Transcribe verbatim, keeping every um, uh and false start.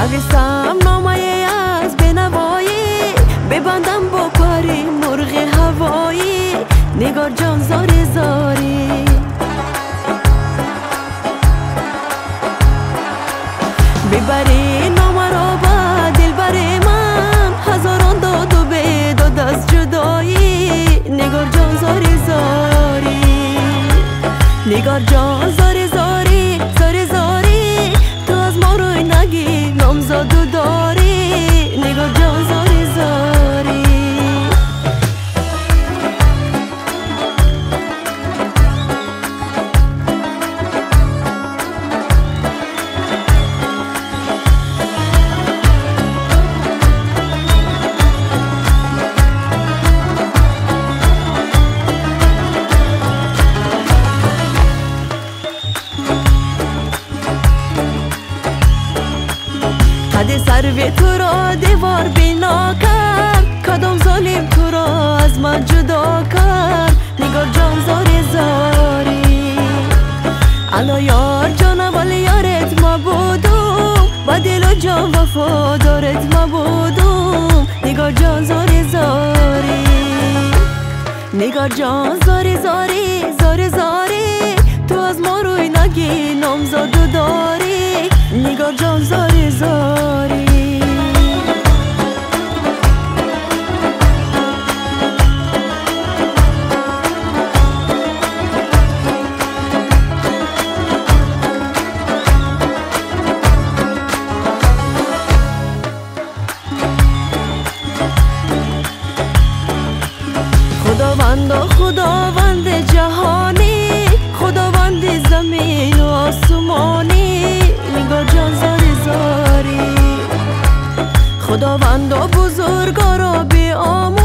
نویسم نامه از بنوایی، ببندم با پری مرغ هوایی. نگار جان زاری زاری ببری نامه را با دل بر من، هزاران داد و بیداد از جدایی. نگار جان زاری زاری نگار جان زاری زاری زاری زاری، تو از ما روی نگی نامزادو داری. نگار جان زاری زاری حد سرو تو را دیوار بینا کرد، کدام ظالم تو را از من جدا کرد. نگار جان زاری زاری الا یار جان ولی یارت ما بودم، با دل و جان وفادارت ما بودم. نگار جان زاری زاری نگار جان زاری زاری زاری زاری، تو از ما روی نگی نامزادو داری. نگار جان زاری زاری خداوند و خداوند جهانی، خداوند زمین و آسمانی. نگار جان زاری زاری خداوند و بزرگوار و بی آمون،